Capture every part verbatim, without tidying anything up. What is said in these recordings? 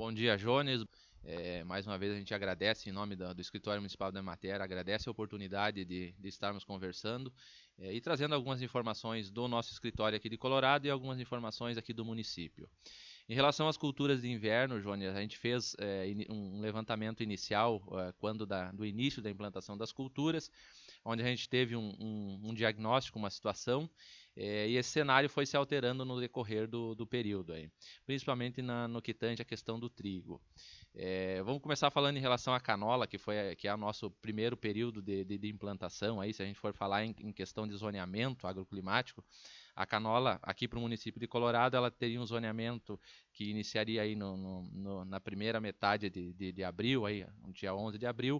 Bom dia, Jones. É, mais uma vez a gente agradece em nome do, do Escritório Municipal da Emater, agradece a oportunidade de, de estarmos conversando é, e trazendo algumas informações do nosso escritório aqui de Colorado e algumas informações aqui do município. Em relação às culturas de inverno, Jones, a gente fez é, um levantamento inicial é, quando da, do início da implantação das culturas, onde a gente teve um, um, um diagnóstico, uma situação, é, e esse cenário foi se alterando no decorrer do, do período, aí, principalmente na, no que tange a questão do trigo. É, vamos começar falando em relação à canola, que, foi, que é o nosso primeiro período de, de, de implantação. Aí, se a gente for falar em, em questão de zoneamento agroclimático, a canola, aqui para o município de Colorado, ela teria um zoneamento que iniciaria aí no, no, no, na primeira metade de, de, de abril, aí, no dia onze de abril,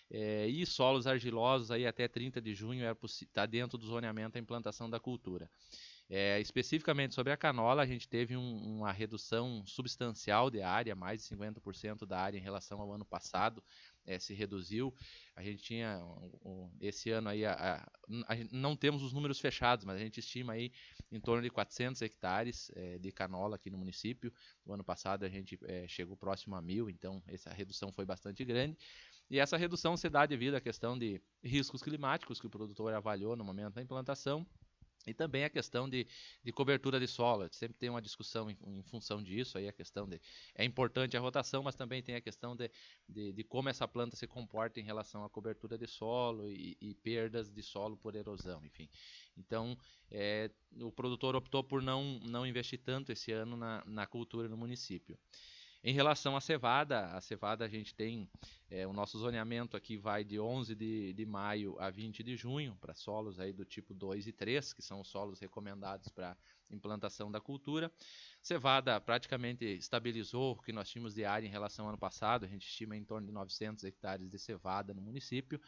é, e solos argilosos aí até trinta de junho está dentro do zoneamento a implantação da cultura. É, especificamente sobre a canola, a gente teve um, uma redução substancial de área, mais de cinquenta por cento da área em relação ao ano passado, é, se reduziu. A gente tinha, um, esse ano aí, a, a, a, não temos os números fechados, mas a gente estima aí em torno de quatrocentos hectares é, de canola aqui no município. O ano passado a gente é, chegou próximo a mil, então essa redução foi bastante grande. E essa redução se dá devido à questão de riscos climáticos que o produtor avaliou no momento da implantação, e também a questão de, de cobertura de solo. Sempre tem uma discussão em, em função disso. Aí a questão de é importante a rotação, mas também tem a questão de, de, de como essa planta se comporta em relação à cobertura de solo e, e perdas de solo por erosão, enfim. Então, é, o produtor optou por não, não investir tanto esse ano na, na cultura no município. Em relação à cevada, a cevada a gente tem, é, o nosso zoneamento aqui vai de onze de, de maio a vinte de junho, para solos aí do tipo dois e três, que são os solos recomendados para implantação da cultura. Cevada praticamente estabilizou o que nós tínhamos de área em relação ao ano passado, a gente estima em torno de novecentos hectares de cevada no município,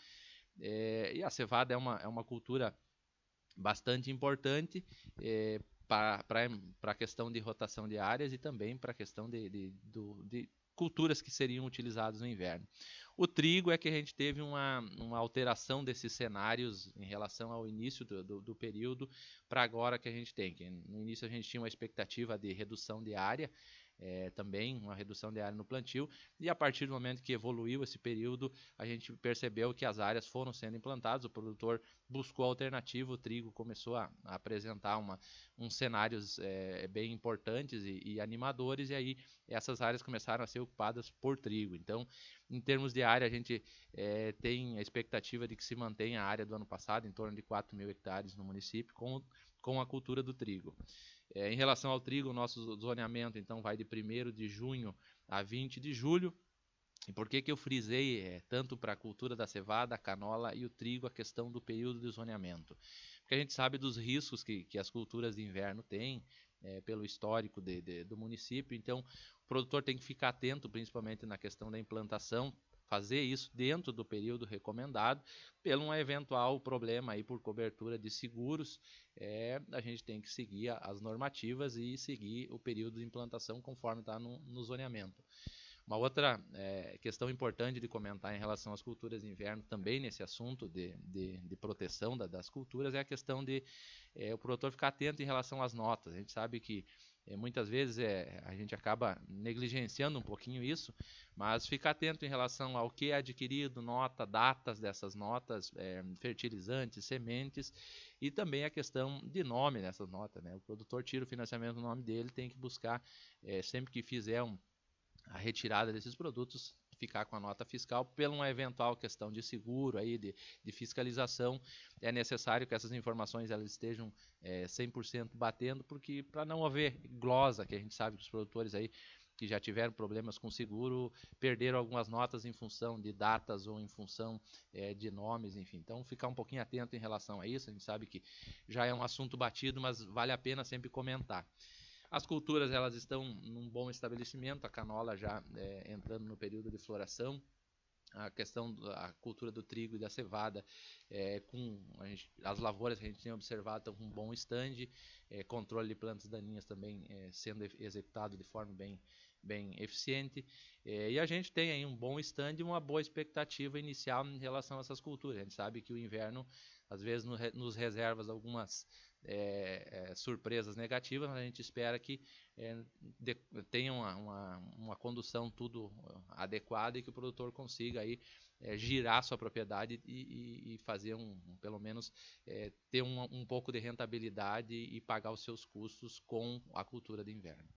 é, e a cevada é uma, é uma cultura bastante importante, é, para a questão de rotação de áreas e também para a questão de, de, do, de culturas que seriam utilizadas no inverno. O trigo é que a gente teve uma, uma alteração desses cenários em relação ao início do, do, do período para agora que a gente tem. Que no início a gente tinha uma expectativa de redução de área, é, também uma redução de área no plantio, e a partir do momento que evoluiu esse período, a gente percebeu que as áreas foram sendo implantadas, o produtor buscou alternativa, o trigo começou a, a apresentar uma, uns cenários é, bem importantes e, e animadores, e aí essas áreas começaram a ser ocupadas por trigo. Então, em termos de área, a gente é, tem a expectativa de que se mantenha a área do ano passado, em torno de quatro mil hectares no município, com, com a cultura do trigo. É, em relação ao trigo, o nosso zoneamento então vai de primeiro de junho a vinte de julho. E por que, que eu frisei é, tanto para a cultura da cevada, a canola e o trigo a questão do período de zoneamento? Porque a gente sabe dos riscos que, que as culturas de inverno têm, é, pelo histórico de, de, do município, então o produtor tem que ficar atento principalmente na questão da implantação, fazer isso dentro do período recomendado, pelo um eventual problema aí por cobertura de seguros, é, a gente tem que seguir as normativas e seguir o período de implantação conforme está no, no zoneamento. Uma outra é, questão importante de comentar em relação às culturas de inverno, também nesse assunto de, de, de proteção da, das culturas, é a questão de é, o produtor ficar atento em relação às notas. A gente sabe que é, muitas vezes é, a gente acaba negligenciando um pouquinho isso, mas ficar atento em relação ao que é adquirido, nota, datas dessas notas, é, fertilizantes, sementes, e também a questão de nome nessas notas, né? O produtor tira o financiamento no nome dele, tem que buscar, é, sempre que fizer um a retirada desses produtos, ficar com a nota fiscal, pela uma eventual questão de seguro, aí, de, de fiscalização, é necessário que essas informações elas estejam é, cem por cento batendo, porque para não haver glosa, que a gente sabe que os produtores aí que já tiveram problemas com seguro, perderam algumas notas em função de datas ou em função é, de nomes, enfim. Então, ficar um pouquinho atento em relação a isso, a gente sabe que já é um assunto batido, mas vale a pena sempre comentar. As culturas elas estão num bom estabelecimento, a canola já é, entrando no período de floração, a questão da cultura do trigo e da cevada, é, com gente, as lavouras que a gente tem observado estão com um bom stand, é, controle de plantas daninhas também é, sendo executado de forma bem, bem eficiente, é, e a gente tem aí um bom stand e uma boa expectativa inicial em relação a essas culturas. A gente sabe que o inverno às vezes nos reserva algumas é, é, surpresas negativas, mas a gente espera que é, de, tenha uma, uma, uma condução tudo adequada e que o produtor consiga aí é, girar sua propriedade e, e, e fazer um, pelo menos é, ter um, um pouco de rentabilidade e pagar os seus custos com a cultura de inverno.